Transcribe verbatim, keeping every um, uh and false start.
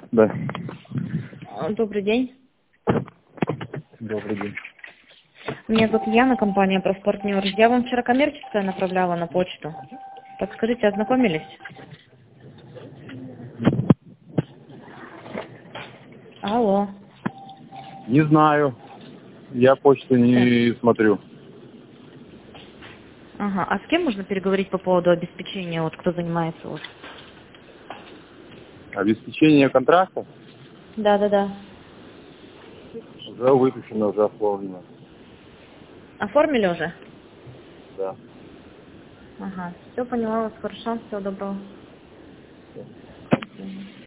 Да. Добрый день. Добрый день. Меня зовут Яна, компания «Проспартнер». Я вам вчера коммерческое направляла на почту. Подскажите, ознакомились? Алло. Не знаю. Я почту не смотрю. Ага. А с кем можно переговорить по поводу обеспечения, вот кто занимается у вас? Обеспечение контракта Да-да-да. уже выпущено, уже оформлено. Оформили уже? Да. Ага. Все, поняла вас, хорошо. Всего доброго. До свидания.